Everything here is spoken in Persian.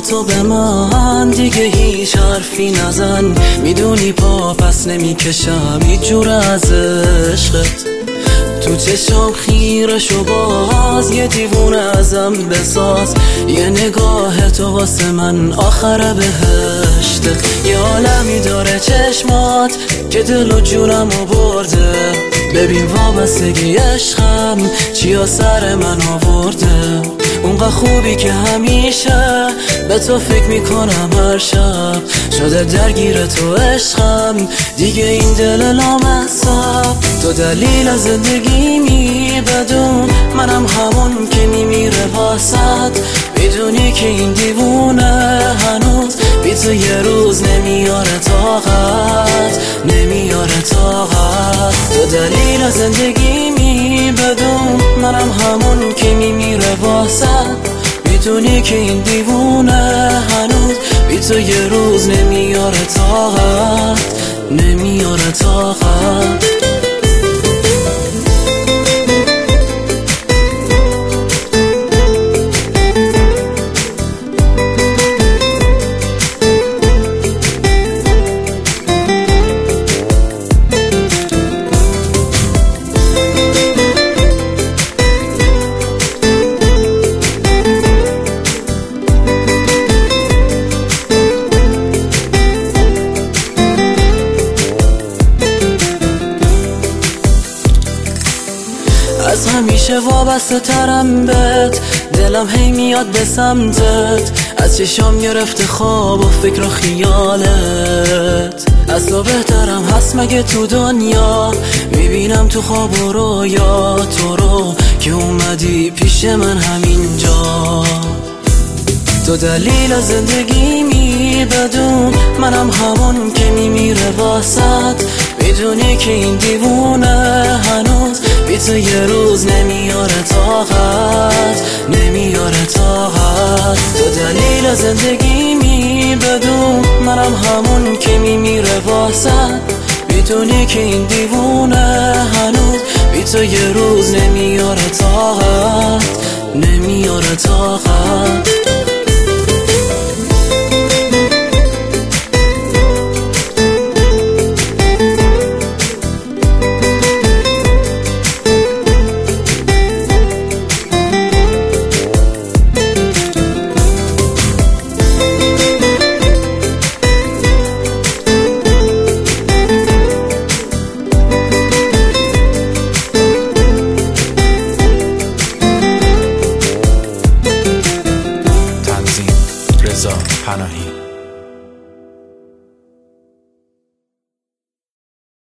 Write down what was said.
تو به من دیگه هیچ حرفی نزن. میدونی پا پس نمیکشم هیچ جور از عشقت. تو چشم خیرش و باز یه دیوونه ازم بساز. یه نگاه تو واسه من آخر بهشته. یه عالمی داره چشمات که دل و جونمو برده. ببین وابستگی عشقم چیا سر من آورده. اونقدر خوبی که همیشه به تو فکر میکنم هر شب. شده درگیر تو عشقم دیگه این دل لامصب. تو دلیل زندگیمی بدون منم همون که میمیره واسط. میدونی که این دیوونه هنوز بی تو یه روز نمیاره طاقت، نمیاره طاقت. تو دلیل زندگیمی بدون منم همون که میمیره واسط. میدونی که این دیوونه هنوز بی تو یه روز نمیاره طاقت، نمیاره طاقت. از همیشه وابسته ترم بهت. دلم هی میاد به سمتت. از چشام گرفته خواب و فکر و خیالت. از تو بهترم هست مگه تو دنیا. میبینم تو خواب و رویا تو رو که اومدی پیش من همینجا. تو دلیل زندگیمی بدون منم همون که میمیره واسط. میدونی که این دیوونه هنوز بی تو یه روز نمیاره طاقت، نمیاره طاقت. تو دلیل زندگیمی بدون منم همون که میمیره واسط. میدونی که این دیوونه هنوز بی تو یه روز نمیاره طاقت، نمیاره طاقت. رضا پناهی.